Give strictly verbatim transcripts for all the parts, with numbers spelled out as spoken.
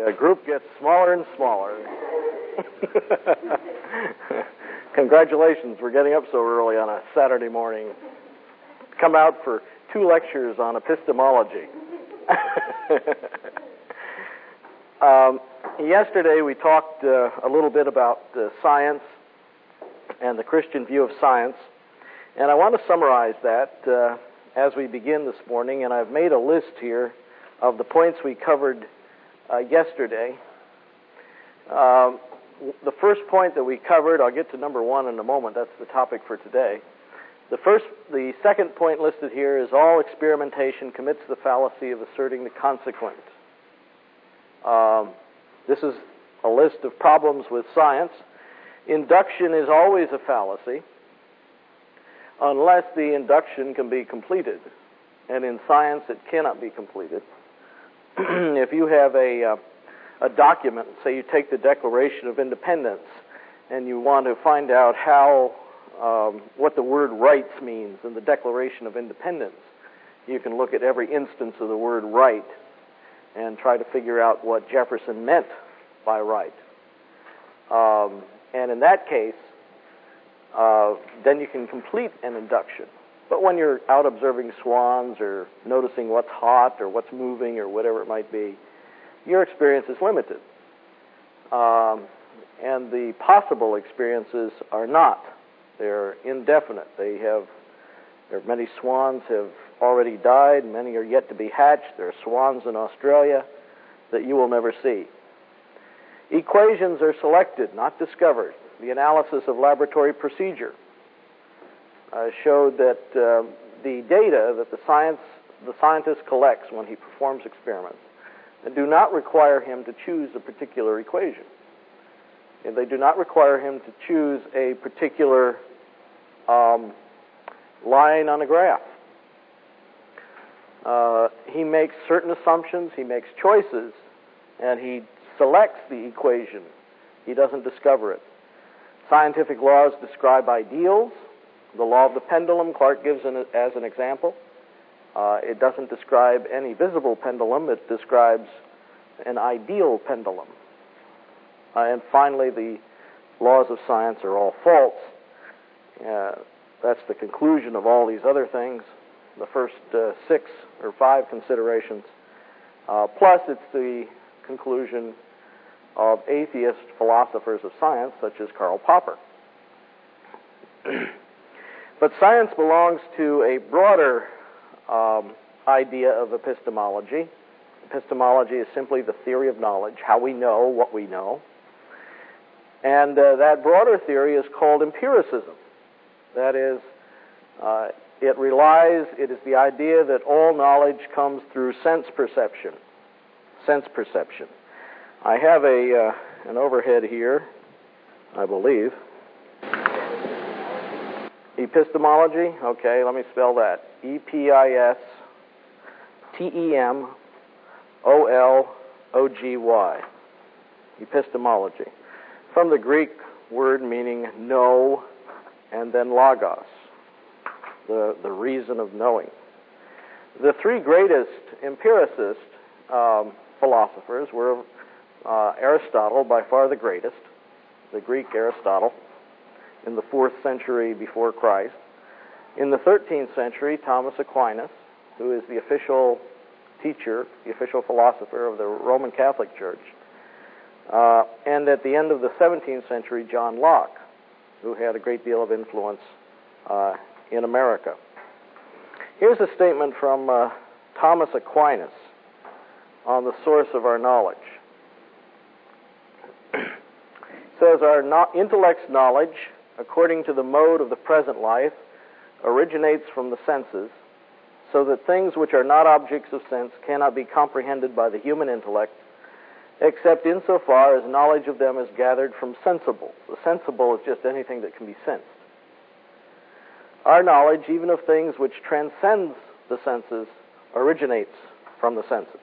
The group gets smaller and smaller. Congratulations, we're getting up so early on a Saturday morning. Come out for two lectures on epistemology. um, yesterday we talked uh, a little bit about uh, science and the Christian view of science, and I want to summarize that uh, as we begin this morning, and I've made a list here of the points we covered uh, yesterday. Um, the first point that we covered, I'll get to number one in a moment, that's the topic for today. The first, the second point listed here is all experimentation commits the fallacy of asserting the consequent. Um, this is a list of problems with science. Induction is always a fallacy unless the induction can be completed. And in science, it cannot be completed. If you have a, uh, a document, say you take the Declaration of Independence, and you want to find out how, um, what the word rights means in the Declaration of Independence, you can look at every instance of the word right and try to figure out what Jefferson meant by right. Um, and in that case, uh, then you can complete an induction. But when you're out observing swans or noticing what's hot or what's moving or whatever it might be, your experience is limited. Um, and the possible experiences are not. They're indefinite. They have, there are many swans have already died. Many are yet to be hatched. There are swans in Australia that you will never see. Equations are selected, not discovered. The analysis of laboratory procedure uh, showed that uh, the data that the science the scientist collects when he performs experiments do not require him to choose a particular equation. And they do not require him to choose a particular um, line on a graph. Uh, he makes certain assumptions, he makes choices, and he selects the equation. He doesn't discover it. Scientific laws describe ideals. The law of the pendulum, Clark gives an, as an example. Uh, it doesn't describe any visible pendulum. It describes an ideal pendulum. Uh, and finally, the laws of science are all false. Uh, that's the conclusion of all these other things, the first uh, six or five considerations. Uh, plus, it's the conclusion of atheist philosophers of science, such as Karl Popper. But science belongs to a broader um, idea of epistemology. Epistemology is simply the theory of knowledge, how we know what we know. And uh, that broader theory is called empiricism. That is, uh, it relies, it is the idea that all knowledge comes through sense perception. Sense perception. I have a uh, an overhead here, I believe. Epistemology, okay, let me spell that. E P I S T E M O L O G Y. Epistemology. From the Greek word meaning know and then logos, the, the reason of knowing. The three greatest empiricist um, philosophers were uh, Aristotle, by far the greatest, the Greek Aristotle, in the fourth century before Christ. In the thirteenth century, Thomas Aquinas, who is the official teacher, the official philosopher of the Roman Catholic Church. Uh, and at the end of the seventeenth century, John Locke, who had a great deal of influence uh, in America. Here's a statement from uh, Thomas Aquinas on the source of our knowledge. It says, our no- intellect's knowledge, according to the mode of the present life, originates from the senses, so that things which are not objects of sense cannot be comprehended by the human intellect, except insofar as knowledge of them is gathered from sensibles. The sensible is just anything that can be sensed. Our knowledge, even of things which transcends the senses, originates from the senses.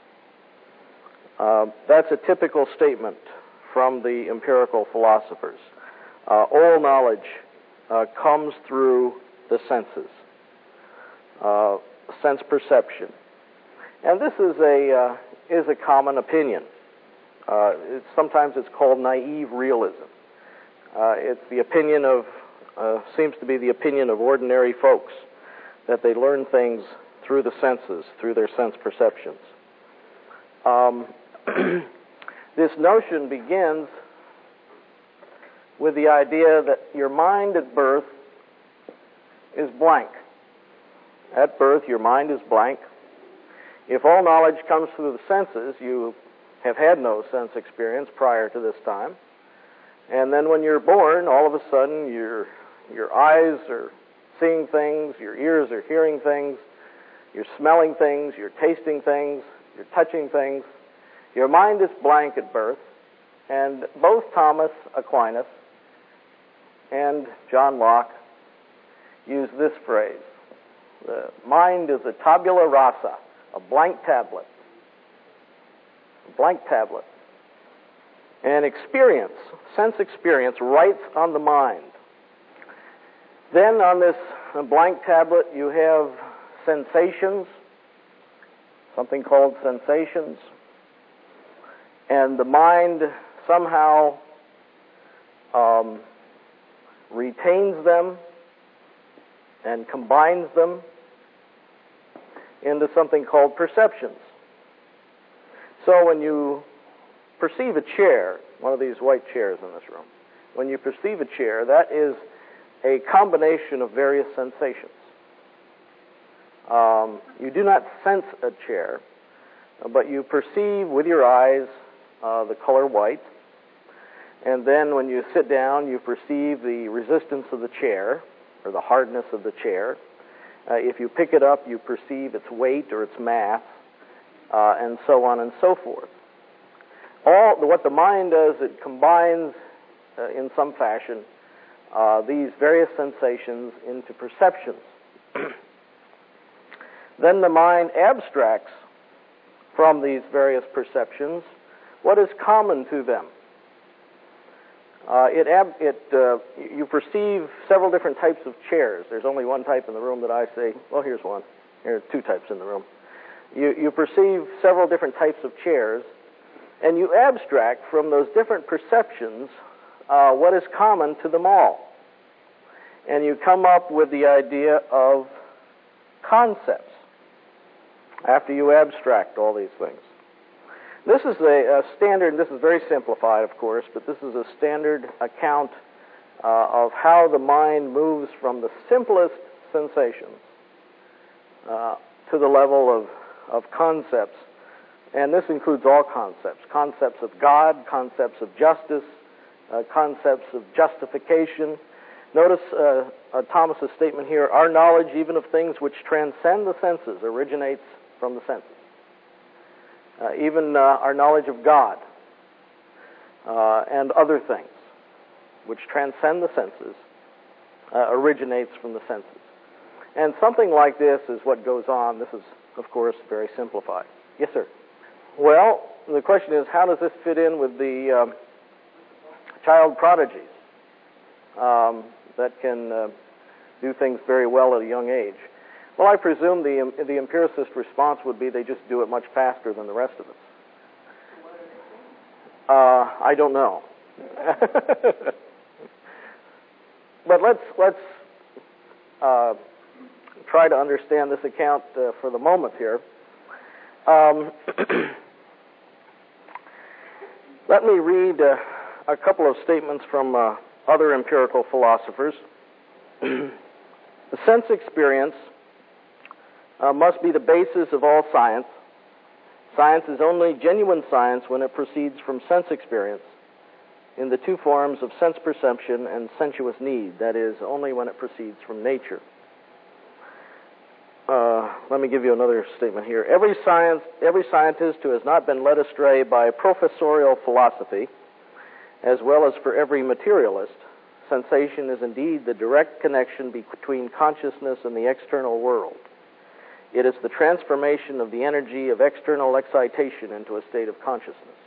Uh, that's a typical statement from the empirical philosophers. Uh, all knowledge uh, comes through the senses, uh, sense perception. And this is a, uh, is a common opinion. Uh, it's, sometimes it's called naive realism. Uh, it's the opinion of, uh, seems to be the opinion of ordinary folks, that they learn things through the senses, through their sense perceptions. Um, this notion begins with the idea that your mind at birth is blank. At birth, your mind is blank. If all knowledge comes through the senses, you have had no sense experience prior to this time. And then when you're born, all of a sudden your your eyes are seeing things, your ears are hearing things, you're smelling things, you're tasting things, you're touching things. Your mind is blank at birth. And both Thomas Aquinas and John Locke use this phrase. The mind is a tabula rasa, a blank tablet. A blank tablet. And experience, sense experience, writes on the mind. Then on this blank tablet you have sensations, something called sensations. And the mind somehow um, retains them and combines them into something called perceptions. So when you perceive a chair, one of these white chairs in this room, when you perceive a chair, that is a combination of various sensations. Um, you do not sense a chair, but you perceive with your eyes uh, the color white, and then when you sit down, you perceive the resistance of the chair, or the hardness of the chair. Uh, if you pick it up, you perceive its weight or its mass, uh, and so on and so forth. All what the mind does, it combines uh, in some fashion uh, these various sensations into perceptions. Then the mind abstracts from these various perceptions what is common to them. Uh, it, ab- it uh, you perceive several different types of chairs. There's only one type in the room that I say, well, here's one. There are two types in the room. You, you perceive several different types of chairs, and you abstract from those different perceptions uh, what is common to them all. And you come up with the idea of concepts after you abstract all these things. This is a, a standard, this is very simplified, of course, but this is a standard account uh, of how the mind moves from the simplest sensations uh, to the level of, of concepts. And this includes all concepts, concepts of God, concepts of justice, uh, concepts of justification. Notice uh, uh, Thomas's statement here, our knowledge even of things which transcend the senses originates from the senses. Uh, even uh, our knowledge of God uh, and other things which transcend the senses uh, originates from the senses. And something like this is what goes on. This is, of course, very simplified. Yes, sir? Well, the question is, how does this fit in with the um, child prodigies um, that can uh, do things very well at a young age? Well, I presume the the empiricist response would be they just do it much faster than the rest of us. Uh, I don't know. But let's let's uh, try to understand this account uh, for the moment here. Um, let me read uh, a couple of statements from uh, other empirical philosophers. The sense experience Uh, must be the basis of all science. Science is only genuine science when it proceeds from sense experience in the two forms of sense perception and sensuous need, that is, only when it proceeds from nature. Uh, let me give you another statement here. Every science, every scientist who has not been led astray by professorial philosophy, as well as for every materialist, sensation is indeed the direct connection between consciousness and the external world. It is the transformation of the energy of external excitation into a state of consciousness.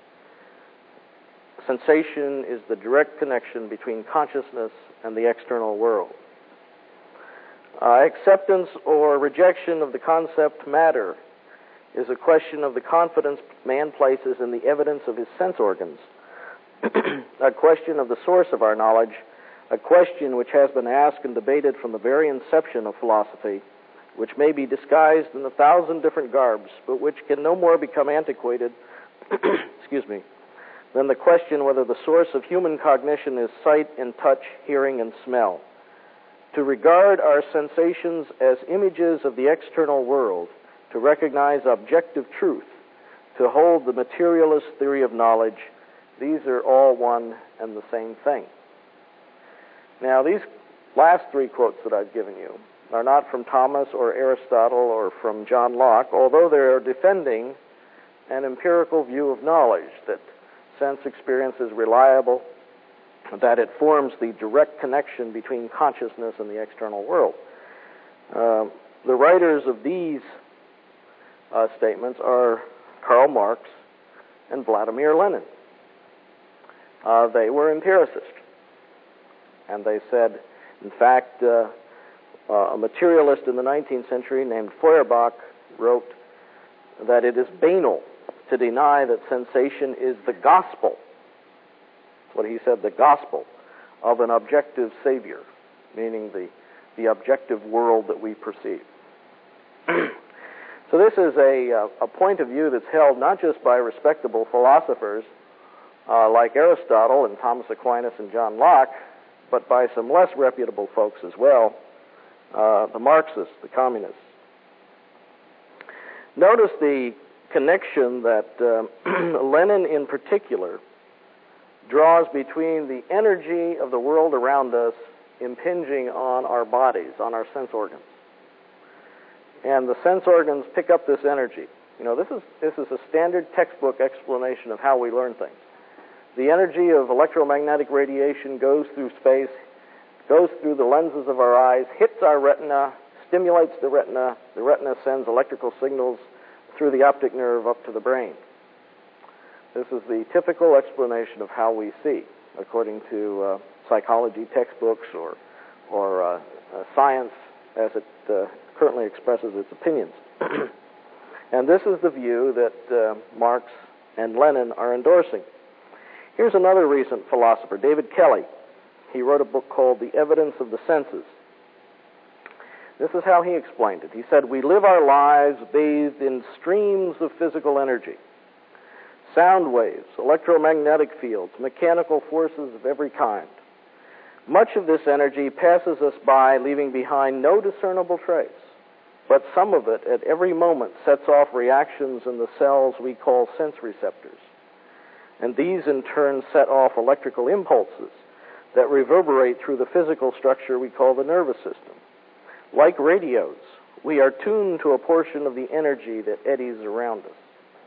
Sensation is the direct connection between consciousness and the external world. Uh, acceptance or rejection of the concept matter is a question of the confidence man places in the evidence of his sense organs, a question of the source of our knowledge, a question which has been asked and debated from the very inception of philosophy, which may be disguised in a thousand different garbs, but which can no more become antiquated excuse me, than the question whether the source of human cognition is sight and touch, hearing and smell. To regard our sensations as images of the external world, to recognize objective truth, to hold the materialist theory of knowledge, these are all one and the same thing. Now, these last three quotes that I've given you are not from Thomas or Aristotle or from John Locke, although they are defending an empirical view of knowledge, that sense experience is reliable, that it forms the direct connection between consciousness and the external world. Uh, the writers of these uh, statements are Karl Marx and Vladimir Lenin. Uh, they were empiricists. And they said, in fact, uh, uh, a materialist in the nineteenth century named Feuerbach wrote that it is banal to deny that sensation is the gospel. That's what he said, the gospel of an objective savior, meaning the, the objective world that we perceive. So this is a, a point of view that's held not just by respectable philosophers uh, like Aristotle and Thomas Aquinas and John Locke, but by some less reputable folks as well, uh, the Marxists, the communists. Notice the connection that uh, Lenin in particular draws between the energy of the world around us impinging on our bodies, on our sense organs. And the sense organs pick up this energy. You know, this is, this is a standard textbook explanation of how we learn things. The energy of electromagnetic radiation goes through space, goes through the lenses of our eyes, hits our retina, stimulates the retina. The retina sends electrical signals through the optic nerve up to the brain. This is the typical explanation of how we see, according to uh, psychology textbooks or, or uh, uh, science as it uh, currently expresses its opinions. And this is the view that uh, Marx and Lenin are endorsing. Here's another recent philosopher, David Kelly. He wrote a book called The Evidence of the Senses. This is how he explained it. He said, "We live our lives bathed in streams of physical energy, sound waves, electromagnetic fields, mechanical forces of every kind. Much of this energy passes us by, leaving behind no discernible trace, but some of it at every moment sets off reactions in the cells we call sense receptors. And these in turn set off electrical impulses that reverberate through the physical structure we call the nervous system. Like radios, we are tuned to a portion of the energy that eddies around us."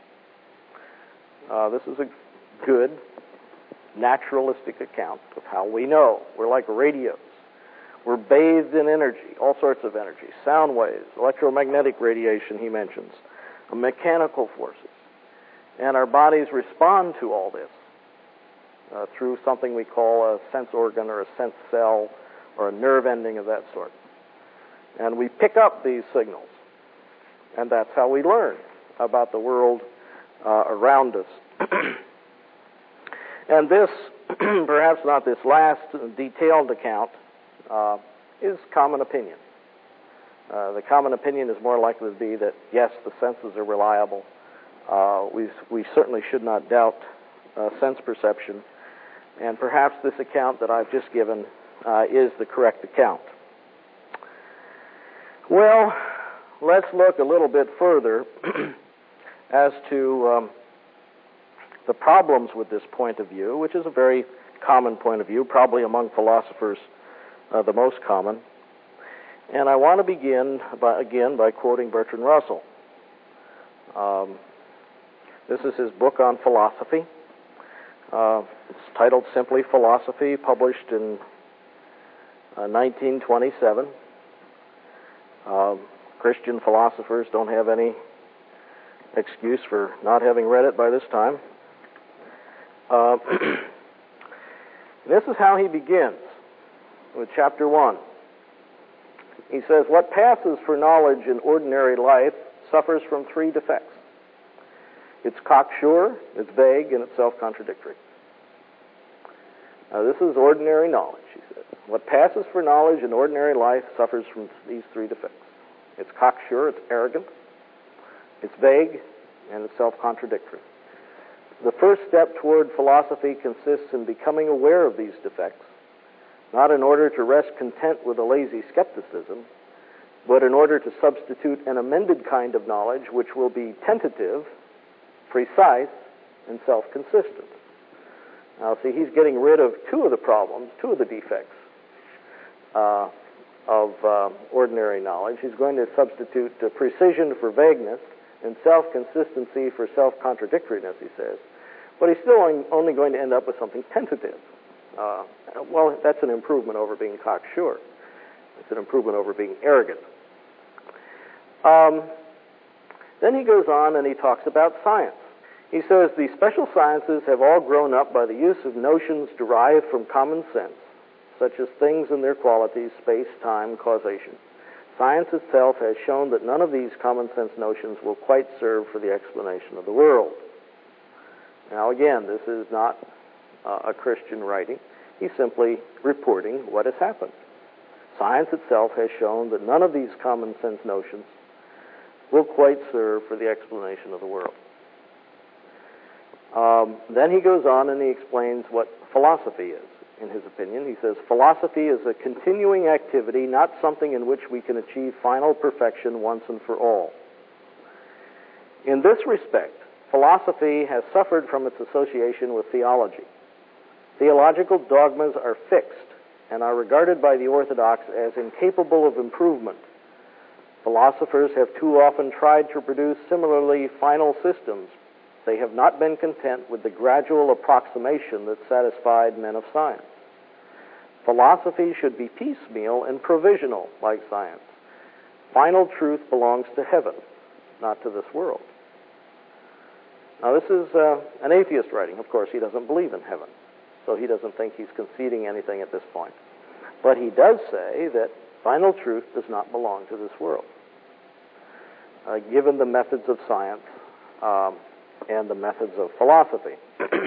Uh, this is a good, naturalistic account of how we know. We're like radios. We're bathed in energy, all sorts of energy, sound waves, electromagnetic radiation, he mentions, mechanical forces. And our bodies respond to all this uh, through something we call a sense organ or a sense cell or a nerve ending of that sort. And we pick up these signals, and that's how we learn about the world uh, around us. And this, perhaps not this last detailed account, uh, is common opinion. Uh, the common opinion is more likely to be that, yes, the senses are reliable. Uh, we, we certainly should not doubt uh, sense perception. And perhaps this account that I've just given uh, is the correct account. Well, let's look a little bit further as to um, the problems with this point of view, which is a very common point of view, probably among philosophers uh, the most common. And I want to begin, by, again, by quoting Bertrand Russell. Um, this is his book on philosophy. Uh, it's titled simply Philosophy, published in uh, nineteen twenty-seven. Uh, Christian philosophers don't have any excuse for not having read it by this time. Uh, this is how he begins with chapter one. He says, "What passes for knowledge in ordinary life suffers from three defects. It's cocksure, it's vague, and it's self-contradictory. Now, this is ordinary knowledge, he says. What passes for knowledge in ordinary life suffers from these three defects. It's cocksure, it's arrogant, it's vague, and it's self-contradictory. The first step toward philosophy consists in becoming aware of these defects, not in order to rest content with a lazy skepticism, but in order to substitute an amended kind of knowledge which will be tentative, precise, and self-consistent. Now, see, he's getting rid of two of the problems, two of the defects uh, of uh, ordinary knowledge. He's going to substitute uh, precision for vagueness and self-consistency for self-contradictoriness, he says. But he's still only going to end up with something tentative. Uh, well, that's an improvement over being cocksure. It's an improvement over being arrogant. Um, then he goes on and he talks about science. He says, the special sciences have all grown up by the use of notions derived from common sense, such as things and their qualities, space, time, causation. Science itself has shown that none of these common sense notions will quite serve for the explanation of the world. Now again, this is not uh, a Christian writing. He's simply reporting what has happened. Science itself has shown that none of these common sense notions will quite serve for the explanation of the world. Um, then he goes on and he explains what philosophy is, in his opinion. He says, philosophy is a continuing activity, not something in which we can achieve final perfection once and for all. In this respect, philosophy has suffered from its association with theology. Theological dogmas are fixed and are regarded by the Orthodox as incapable of improvement. Philosophers have too often tried to produce similarly final systems. They have not been content with the gradual approximation that satisfied men of science. Philosophy should be piecemeal and provisional, like science. Final truth belongs to heaven, not to this world. Now, this is uh, an atheist writing. Of course, he doesn't believe in heaven, so he doesn't think he's conceding anything at this point. But he does say that final truth does not belong to this world, uh, given the methods of science um, and the methods of philosophy.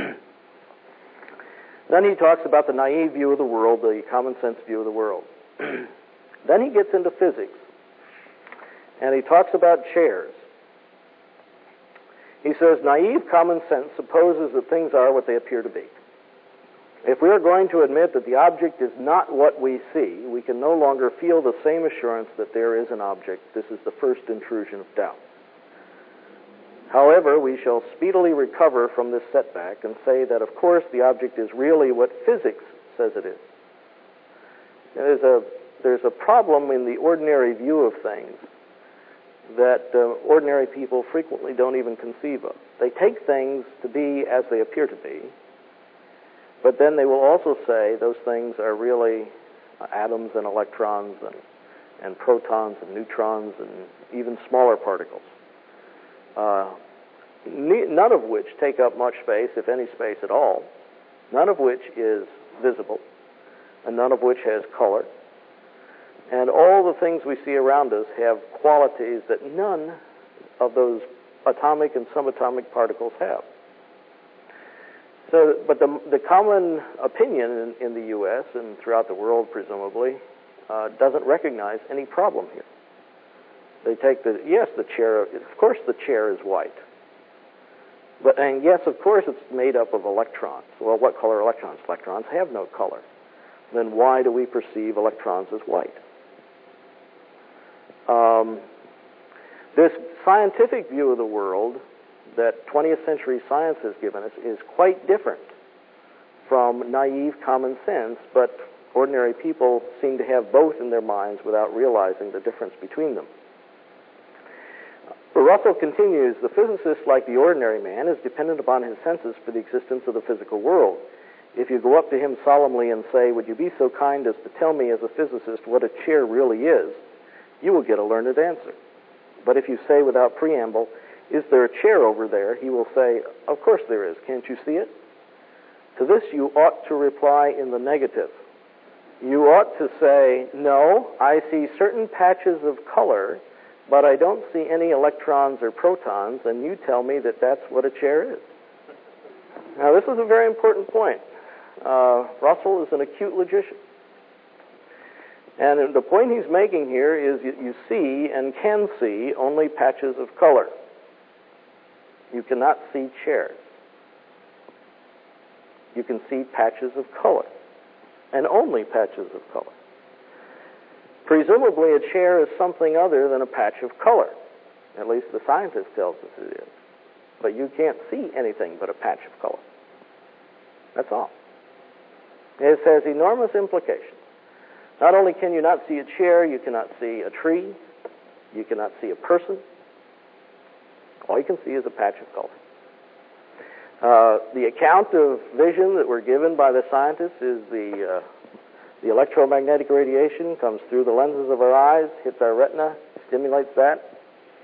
Then he talks about the naive view of the world, the common sense view of the world. Then he gets into physics, and he talks about chairs. He says, naive common sense supposes that things are what they appear to be. If we are going to admit that the object is not what we see, we can no longer feel the same assurance that there is an object. This is the first intrusion of doubt. However, we shall speedily recover from this setback and say that, of course, the object is really what physics says it is. There's a, there's a problem in the ordinary view of things that uh, ordinary people frequently don't even conceive of. They take things to be as they appear to be, but then they will also say those things are really uh, atoms and electrons and, and protons and neutrons and even smaller particles. Uh, none of which take up much space, if any space at all, none of which is visible, and none of which has color. And all the things we see around us have qualities that none of those atomic and subatomic particles have. So, but the, the common opinion in, in the U S and throughout the world, presumably, uh, doesn't recognize any problem here. They take the, yes, the chair, of course the chair is white. But, and yes, of course it's made up of electrons. Well, what color are electrons? Electrons have no color. Then why do we perceive electrons as white? Um, this scientific view of the world that twentieth century science has given us is quite different from naive common sense, but ordinary people seem to have both in their minds without realizing the difference between them. But Russell continues, the physicist, like the ordinary man, is dependent upon his senses for the existence of the physical world. If you go up to him solemnly and say, would you be so kind as to tell me as a physicist what a chair really is, you will get a learned answer. But if you say without preamble, is there a chair over there, he will say, of course there is, can't you see it? To this you ought to reply in the negative. You ought to say, no, I see certain patches of color but I don't see any electrons or protons, and you tell me that that's what a chair is. Now, this is a very important point. Uh, Russell is an acute logician. And the point he's making here is you, you see and can see only patches of color. You cannot see chairs. You can see patches of color, and only patches of color. Presumably, a chair is something other than a patch of color. At least the scientist tells us it is. But you can't see anything but a patch of color. That's all. It has enormous implications. Not only can you not see a chair, you cannot see a tree, you cannot see a person. All you can see is a patch of color. Uh, the account of vision that we're given by the scientists is the, uh, the electromagnetic radiation comes through the lenses of our eyes, hits our retina, stimulates that,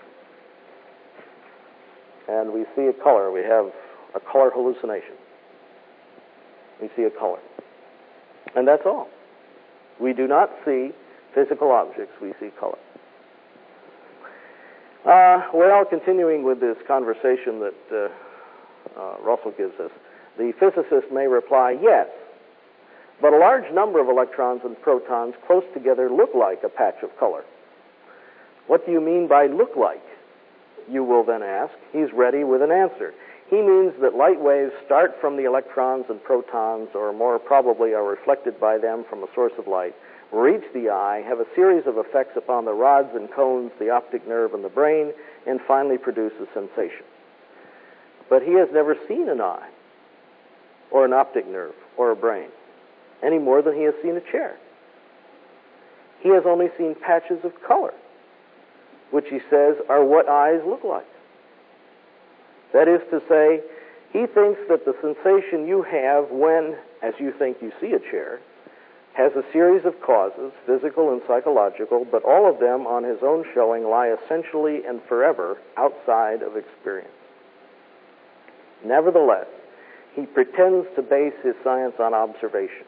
and we see a color. We have a color hallucination. We see a color. And that's all. We do not see physical objects, we see color. Uh, well, continuing with this conversation that uh, uh, Russell gives us, the physicist may reply, yes, but a large number of electrons and protons close together look like a patch of color. What do you mean by look like? You will then ask. He's ready with an answer. He means that light waves start from the electrons and protons, or more probably are reflected by them from a source of light, reach the eye, have a series of effects upon the rods and cones, the optic nerve, and the brain, and finally produce a sensation. But he has never seen an eye, or an optic nerve, or a brain, any more than he has seen a chair. He has only seen patches of color, which he says are what eyes look like. That is to say, he thinks that the sensation you have when, as you think you see a chair, has a series of causes, physical and psychological, but all of them on his own showing lie essentially and forever outside of experience. Nevertheless, he pretends to base his science on observation.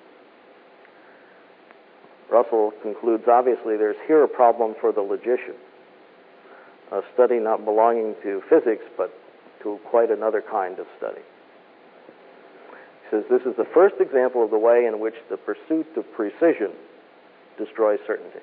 Russell concludes, obviously, there's here a problem for the logician, a study not belonging to physics, but to quite another kind of study. He says this is the first example of the way in which the pursuit of precision destroys certainty.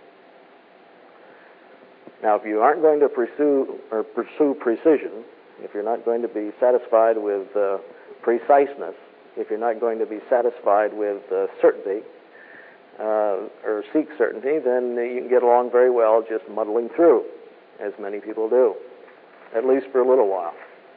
Now, if you aren't going to pursue or pursue precision, if you're not going to be satisfied with uh, preciseness, if you're not going to be satisfied with uh, certainty, uh, or seek certainty, then you can get along very well just muddling through, as many people do, at least for a little while.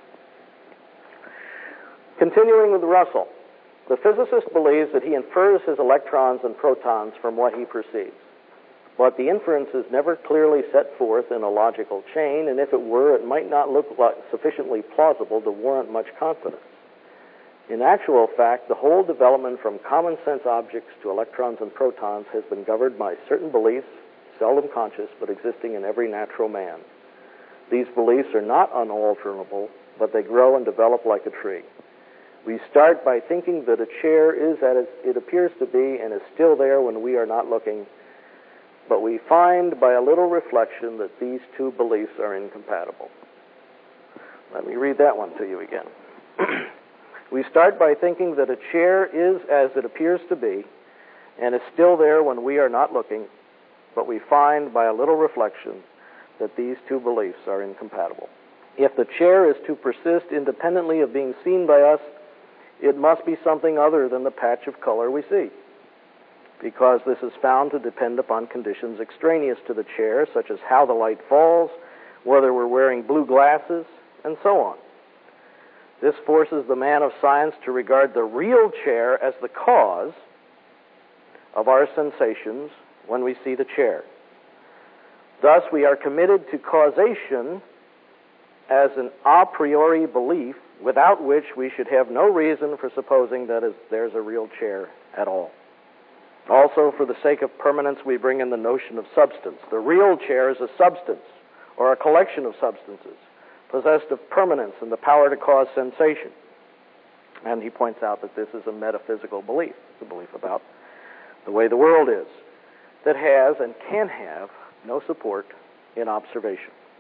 Continuing with Russell, the physicist believes that he infers his electrons and protons from what he perceives. But the inference is never clearly set forth in a logical chain, and if it were, it might not look like sufficiently plausible to warrant much confidence. In actual fact, the whole development from common sense objects to electrons and protons has been governed by certain beliefs, seldom conscious, but existing in every natural man. These beliefs are not unalterable, but they grow and develop like a tree. We start by thinking that a chair is as it appears to be and is still there when we are not looking, but we find by a little reflection that these two beliefs are incompatible. Let me read that one to you again. We start by thinking that a chair is as it appears to be and is still there when we are not looking, but we find by a little reflection that these two beliefs are incompatible. If the chair is to persist independently of being seen by us, it must be something other than the patch of color we see, because this is found to depend upon conditions extraneous to the chair, such as how the light falls, whether we're wearing blue glasses, and so on. This forces the man of science to regard the real chair as the cause of our sensations when we see the chair. Thus, we are committed to causation as an a priori belief, without which we should have no reason for supposing that there's a real chair at all. Also, for the sake of permanence, we bring in the notion of substance. The real chair is a substance, or a collection of substances, possessed of permanence and the power to cause sensation. And he points out that this is a metaphysical belief. It's a belief about the way the world is, that has and can have no support in observation.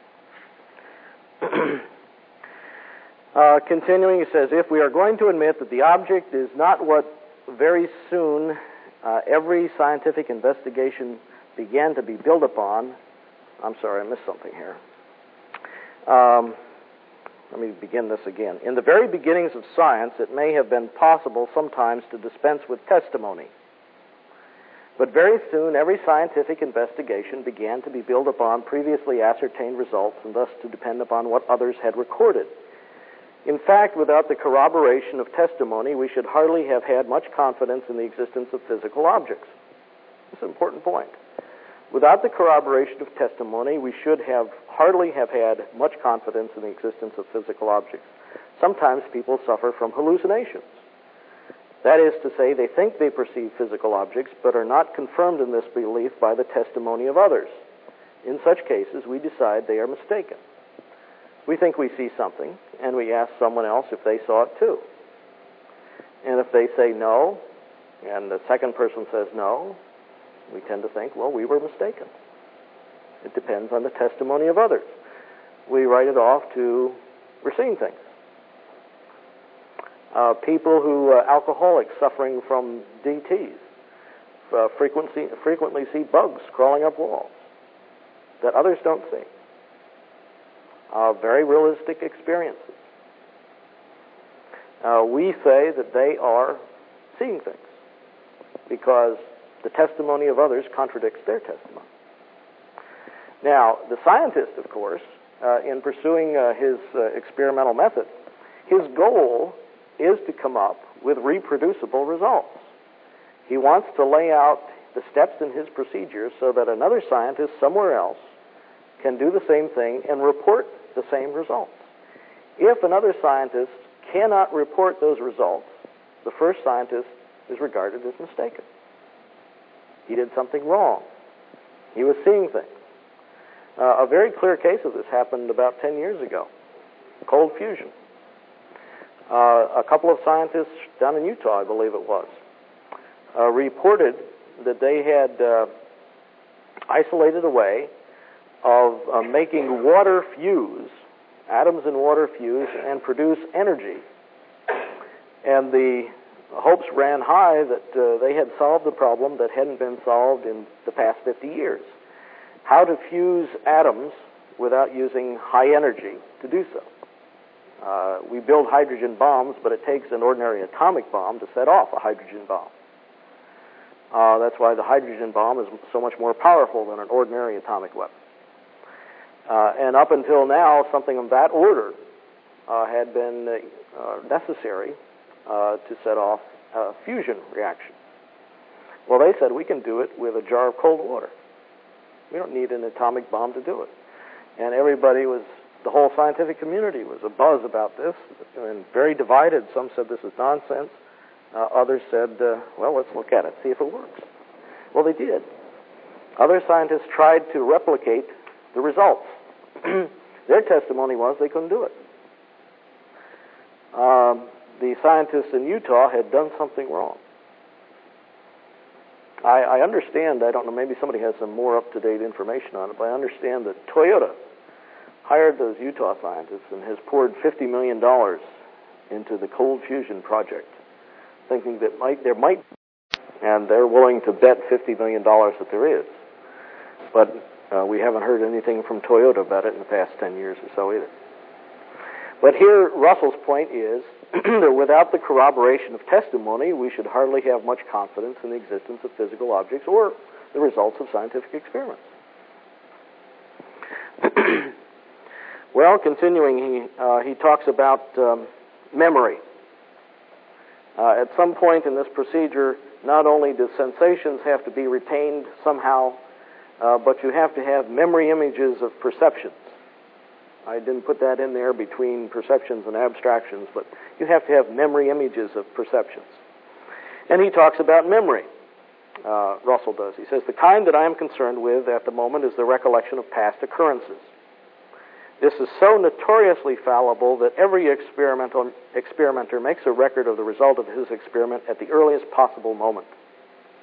uh, continuing, he says, if we are going to admit that the object is not what very soon uh, every scientific investigation began to be built upon, I'm sorry, I missed something here. Um, let me begin this again. In the very beginnings of science, it may have been possible sometimes to dispense with testimony. But very soon, every scientific investigation began to be built upon previously ascertained results and thus to depend upon what others had recorded. In fact, without the corroboration of testimony, we should hardly have had much confidence in the existence of physical objects. This is an important point. Without the corroboration of testimony, we should have hardly have had much confidence in the existence of physical objects. Sometimes people suffer from hallucinations. That is to say, they think they perceive physical objects, but are not confirmed in this belief by the testimony of others. In such cases, we decide they are mistaken. We think we see something, and we ask someone else if they saw it too. And if they say no, and the second person says no, we tend to think, well, we were mistaken. It depends on the testimony of others. We write it off to, we're seeing things. Uh, people who, uh, alcoholics suffering from D Ts, uh, frequency, frequently see bugs crawling up walls that others don't see. Uh, very realistic experiences. Uh, we say that they are seeing things because the testimony of others contradicts their testimony. Now, the scientist, of course, uh, in pursuing uh, his uh, experimental method, his goal is to come up with reproducible results. He wants to lay out the steps in his procedure so that another scientist somewhere else can do the same thing and report the same results. If another scientist cannot report those results, the first scientist is regarded as mistaken. He did something wrong. He was seeing things. Uh, a very clear case of this happened about ten years ago. Cold fusion. Uh, a couple of scientists down in Utah, I believe it was, uh, reported that they had uh, isolated a way of uh, making water fuse, atoms in water fuse, and produce energy. And the hopes ran high that uh, they had solved the problem that hadn't been solved in the past fifty years. How to fuse atoms without using high energy to do so. Uh, we build hydrogen bombs, but it takes an ordinary atomic bomb to set off a hydrogen bomb. Uh, that's why the hydrogen bomb is so much more powerful than an ordinary atomic weapon. Uh, and up until now, something of that order uh, had been uh, necessary uh, to set off a fusion reaction. Well, they said we can do it with a jar of cold water. We don't need an atomic bomb to do it. And everybody was, the whole scientific community was abuzz about this and very divided. Some said this is nonsense. Uh, others said, uh, well, let's look at it, see if it works. Well, they did. Other scientists tried to replicate the results. Their testimony was they couldn't do it. Um, the scientists in Utah had done something wrong. I, I understand, I don't know, maybe somebody has some more up-to-date information on it, but I understand that Toyota hired those Utah scientists and has poured fifty million dollars into the cold fusion project, thinking that might there might, and they're willing to bet fifty million dollars that there is. But uh, we haven't heard anything from Toyota about it in the past ten years or so either. But here, Russell's point is that without the corroboration of testimony, we should hardly have much confidence in the existence of physical objects or the results of scientific experiments. Well, continuing, he, uh, he talks about um, memory. Uh, at some point in this procedure, not only do sensations have to be retained somehow, uh, but you have to have memory images of perceptions. I didn't put that in there between perceptions and abstractions, but you have to have memory images of perceptions. And he talks about memory. Uh, Russell does. He says, the kind that I am concerned with at the moment is the recollection of past occurrences. This is so notoriously fallible that every experimental experimenter makes a record of the result of his experiment at the earliest possible moment.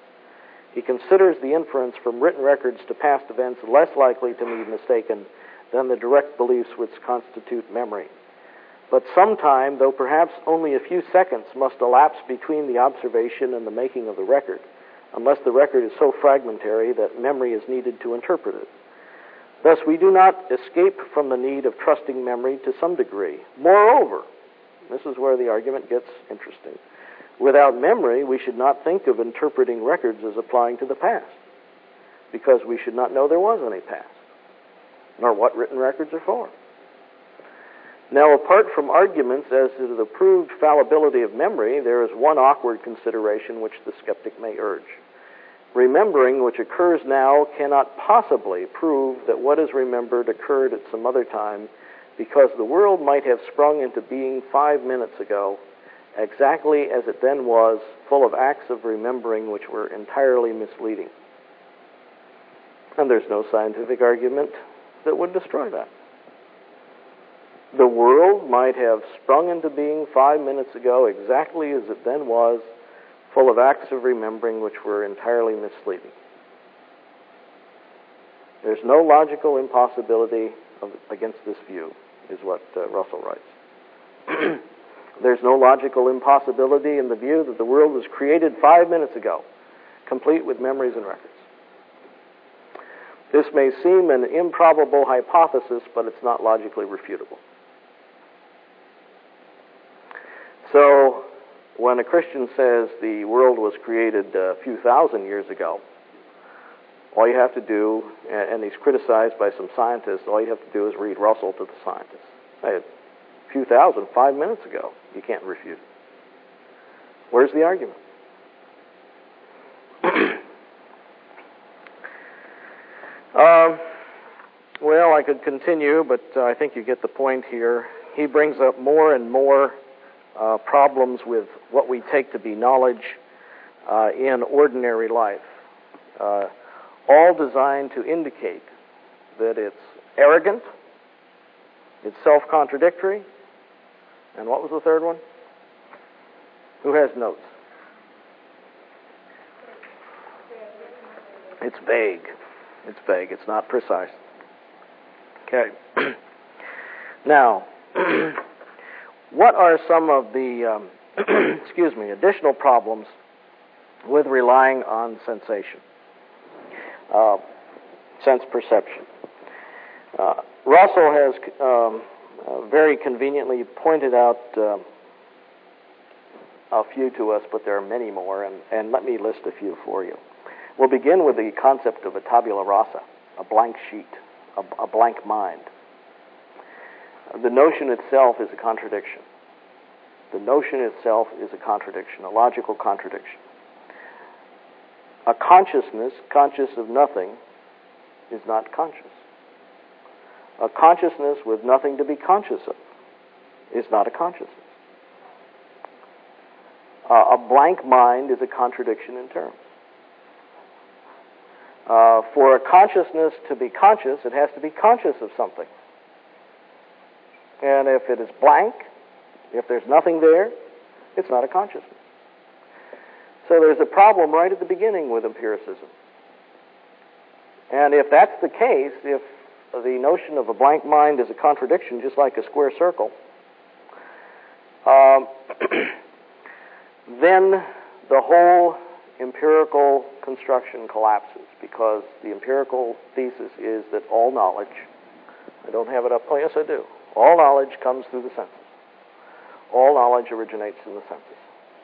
He considers the inference from written records to past events less likely to be mistaken than the direct beliefs which constitute memory. But sometime, though perhaps only a few seconds, must elapse between the observation and the making of the record, unless the record is so fragmentary that memory is needed to interpret it. Thus, we do not escape from the need of trusting memory to some degree. Moreover, this is where the argument gets interesting, without memory, we should not think of interpreting records as applying to the past, because we should not know there was any past, nor what written records are for. Now, apart from arguments as to the proved fallibility of memory, there is one awkward consideration which the skeptic may urge. Remembering which occurs now cannot possibly prove that what is remembered occurred at some other time, because the world might have sprung into being five minutes ago, exactly as it then was, full of acts of remembering which were entirely misleading. And there's no scientific argument that would destroy that. The world might have sprung into being five minutes ago, exactly as it then was, full of acts of remembering which were entirely misleading. There's no logical impossibility of, against this view, is what uh, Russell writes. There's no logical impossibility in the view that the world was created five minutes ago, complete with memories and records. This may seem an improbable hypothesis, but it's not logically refutable. So, when a Christian says the world was created a few thousand years ago, all you have to do, and he's criticized by some scientists, all you have to do is read Russell to the scientists. Hey, a few thousand, five minutes ago. You can't refute it. Where's the argument? um, well, I could continue, but uh, I think you get the point here. He brings up more and more uh, problems with what we take to be knowledge uh, in ordinary life, uh, all designed to indicate that it's arrogant, it's self-contradictory, and what was the third one? Who has notes? It's vague. It's vague. It's not precise. Okay. Now, what are some of the, um, excuse me, additional problems with relying on sensation, uh, sense perception? Uh, Russell has um, uh, very conveniently pointed out uh, a few to us, but there are many more, and, and let me list a few for you. We'll begin with the concept of a tabula rasa, a blank sheet, a, a blank mind. The notion itself is a contradiction. The notion itself is a contradiction, a logical contradiction. A consciousness conscious of nothing is not conscious. A consciousness with nothing to be conscious of is not a consciousness. Uh, a blank mind is a contradiction in terms. Uh, for a consciousness to be conscious, it has to be conscious of something. And if it is blank, if there's nothing there, it's not a consciousness. So there's a problem right at the beginning with empiricism. And if that's the case, if the notion of a blank mind is a contradiction, just like a square circle, um, then the whole empirical construction collapses, because the empirical thesis is that all knowledge, I don't have it up, oh yes I do, all knowledge comes through the senses. All knowledge originates in the senses.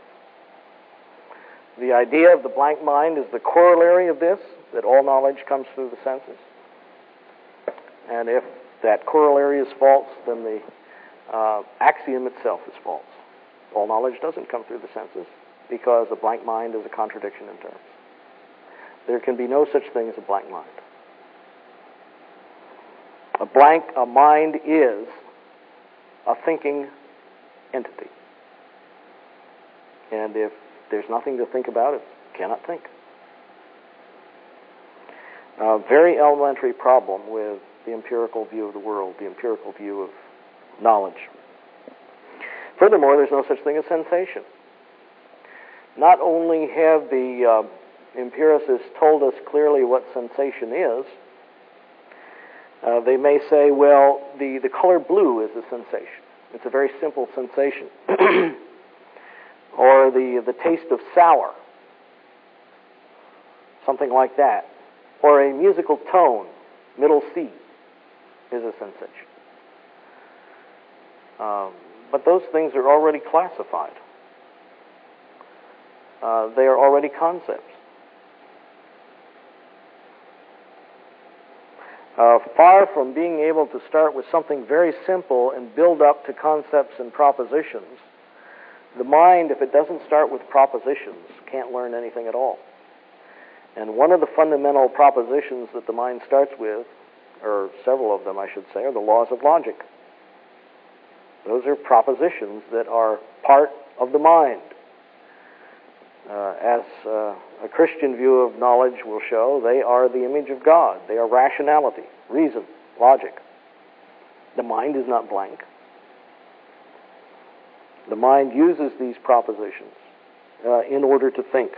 The idea of the blank mind is the corollary of this, that all knowledge comes through the senses. And if that corollary is false, then the uh, axiom itself is false. All knowledge doesn't come through the senses, because a blank mind is a contradiction in terms. There can be no such thing as a blank mind. A blank, a mind is a thinking entity. And if there's nothing to think about, it cannot think. A very elementary problem with the empirical view of the world, the empirical view of knowledge. Furthermore, there's no such thing as sensation. Not only have the uh, empiricists told us clearly what sensation is, Uh, they may say, well, the, the color blue is a sensation. It's a very simple sensation. Or the, the taste of sour, something like that. Or a musical tone, middle C, is a sensation. Um, but those things are already classified. Uh, they are already concepts. Uh, far from being able to start with something very simple and build up to concepts and propositions, the mind, if it doesn't start with propositions, can't learn anything at all. And one of the fundamental propositions that the mind starts with, or several of them I should say, are the laws of logic. Those are propositions that are part of the mind. Uh, as uh, a Christian view of knowledge will show, they are the image of God. They are rationality, reason, logic. The mind is not blank. The mind uses these propositions uh, in order to think.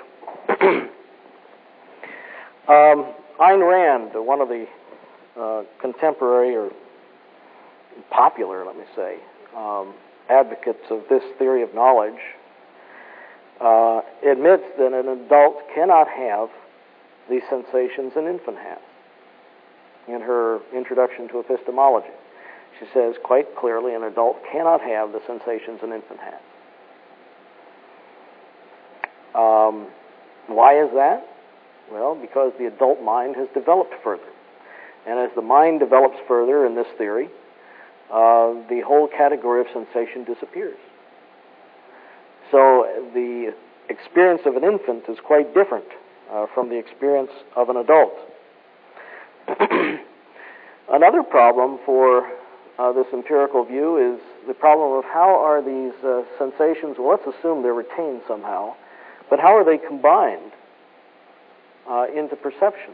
um, Ayn Rand, one of the uh, contemporary or popular, let me say, um, advocates of this theory of knowledge, Uh, admits that an adult cannot have the sensations an infant has. In her introduction to epistemology, she says quite clearly an adult cannot have the sensations an infant has. Um, why is that? Well, because the adult mind has developed further. And as the mind develops further in this theory, uh, the whole category of sensation disappears. So the experience of an infant is quite different uh, from the experience of an adult. Another problem for uh, this empirical view is the problem of how are these uh, sensations, well, let's assume they're retained somehow, but how are they combined uh, into perceptions?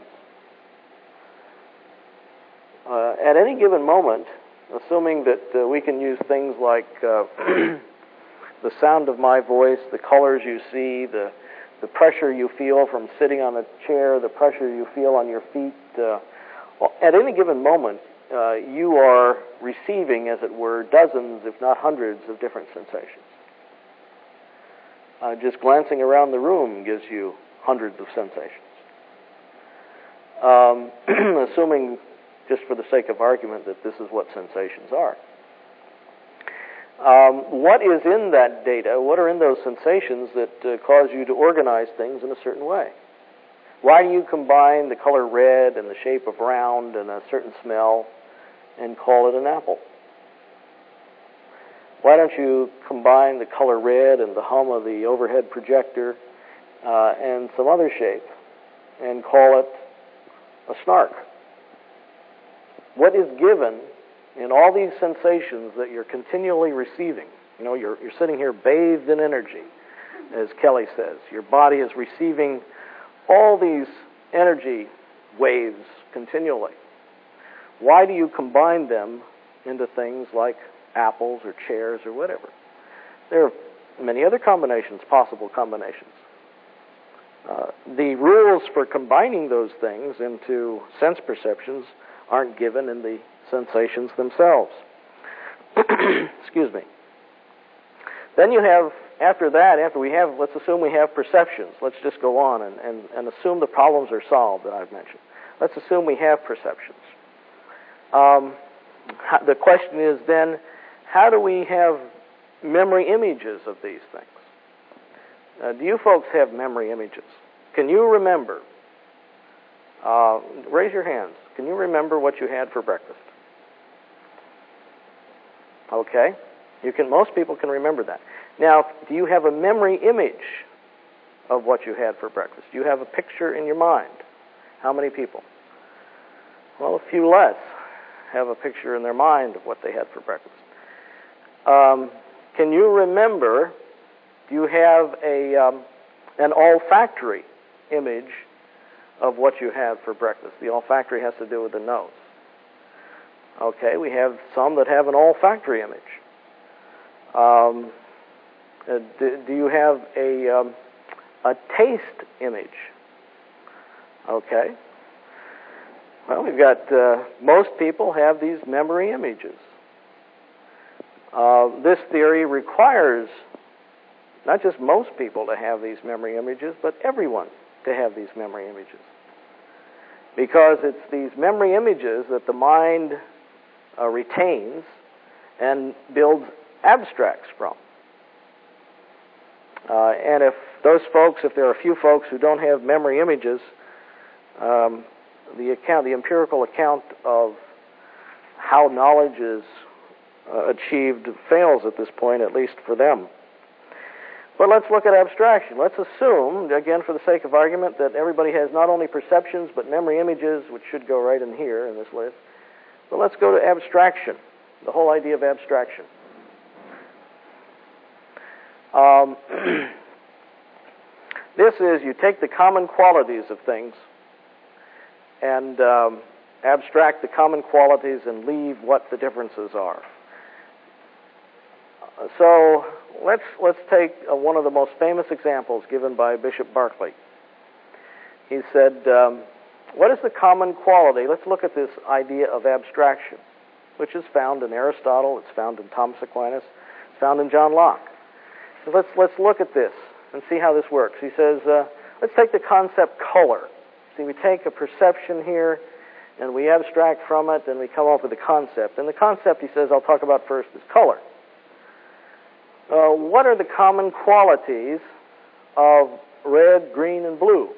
Uh, at any given moment, assuming that uh, we can use things like uh, the sound of my voice, the colors you see, the the pressure you feel from sitting on a chair, the pressure you feel on your feet. Uh, well, at any given moment, uh, you are receiving, as it were, dozens, if not hundreds, of different sensations. Uh, just glancing around the room gives you hundreds of sensations. Um, assuming, just for the sake of argument, that this is what sensations are. Um, what is in that data, what are in those sensations that uh, cause you to organize things in a certain way? Why do you combine the color red and the shape of round and a certain smell and call it an apple? Why don't you combine the color red and the hum of the overhead projector uh, and some other shape and call it a snark? What is given in all these sensations that you're continually receiving? You know, you're, you're sitting here bathed in energy, as Kelly says. Your body is receiving all these energy waves continually. Why do you combine them into things like apples or chairs or whatever? There are many other combinations, possible combinations. Uh, the rules for combining those things into sense perceptions aren't given in the sensations themselves. Excuse me. Then you have, after that, after we have, let's assume we have perceptions. Let's just go on and, and, and assume the problems are solved that I've mentioned. Let's assume we have perceptions. Um, the question is then, how do we have memory images of these things? Uh, do you folks have memory images? Can you remember? Uh, raise your hands. Can you remember what you had for breakfast? Okay. You can. Most people can remember that. Now, do you have a memory image of what you had for breakfast? Do you have a picture in your mind? How many people? Well, a few less have a picture in their mind of what they had for breakfast. Um, can you remember, do you have a um, an olfactory image of what you had for breakfast? The olfactory has to do with the nose. Okay, we have some that have an olfactory image. Um, uh, do, do you have a um, a taste image? Okay. Well, we've got, uh, most people have these memory images. Uh, this theory requires not just most people to have these memory images, but everyone to have these memory images. Because it's these memory images that the mind uh, retains and builds abstracts from. Uh, and if those folks, if there are a few folks who don't have memory images, um, the account, the empirical account of how knowledge is uh, achieved fails at this point, at least for them. But let's look at abstraction. Let's assume, again for the sake of argument, that everybody has not only perceptions but memory images, which should go right in here in this list. But let's go to abstraction, the whole idea of abstraction. Um, this is, you take the common qualities of things and um, abstract the common qualities and leave what the differences are. So let's let's take uh, one of the most famous examples given by Bishop Berkeley. He said, um, what is the common quality? Let's look at this idea of abstraction, which is found in Aristotle, it's found in Thomas Aquinas, it's found in John Locke. So let's, let's look at this and see how this works. He says, uh, let's take the concept color. See, we take a perception here, and we abstract from it, and we come up with a concept. And the concept, he says, I'll talk about first, is color. Uh, what are the common qualities of red, green, and blue?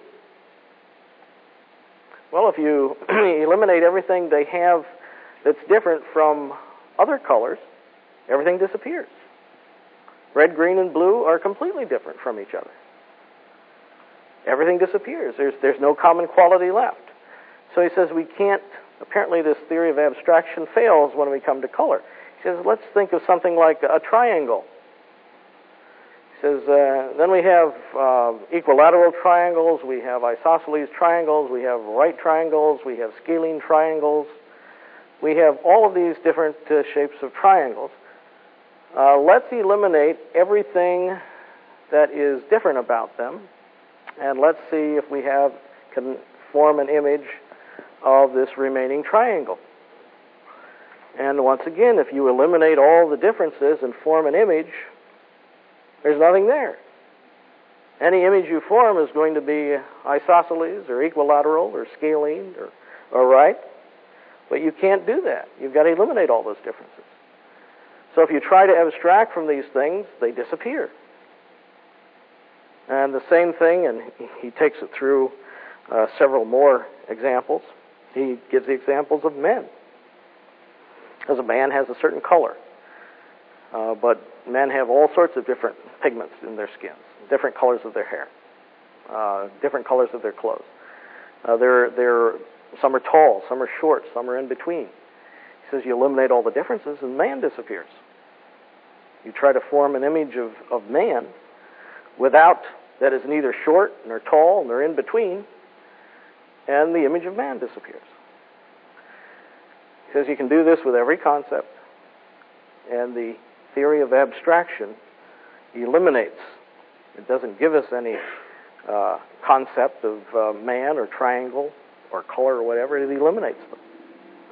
Well, if you eliminate everything they have that's different from other colors, everything disappears. Red, green, and blue are completely different from each other. Everything disappears. There's, there's no common quality left. So he says we can't, apparently this theory of abstraction fails when we come to color. He says, let's think of something like a triangle. He says, uh, then we have uh, equilateral triangles, we have isosceles triangles, we have right triangles, we have scalene triangles. We have all of these different uh, shapes of triangles. Uh, let's eliminate everything that is different about them, and let's see if we have can form an image of this remaining triangle. And once again, if you eliminate all the differences and form an image, there's nothing there. Any image you form is going to be isosceles or equilateral or scalene or, or right, but you can't do that. You've got to eliminate all those differences. So if you try to abstract from these things, they disappear. And the same thing, and he takes it through uh, several more examples. He gives the examples of men. Because a man has a certain color. Uh, but men have all sorts of different pigments in their skins, different colors of their hair, uh, different colors of their clothes. Uh, they're, they're, some are tall, some are short, some are in between. He says you eliminate all the differences and man disappears. You try to form an image of, of man without, that is neither short nor tall nor in between, and the image of man disappears. He says you can do this with every concept, and the theory of abstraction eliminates. It doesn't give us any uh, concept of uh, man or triangle or color or whatever. It eliminates them.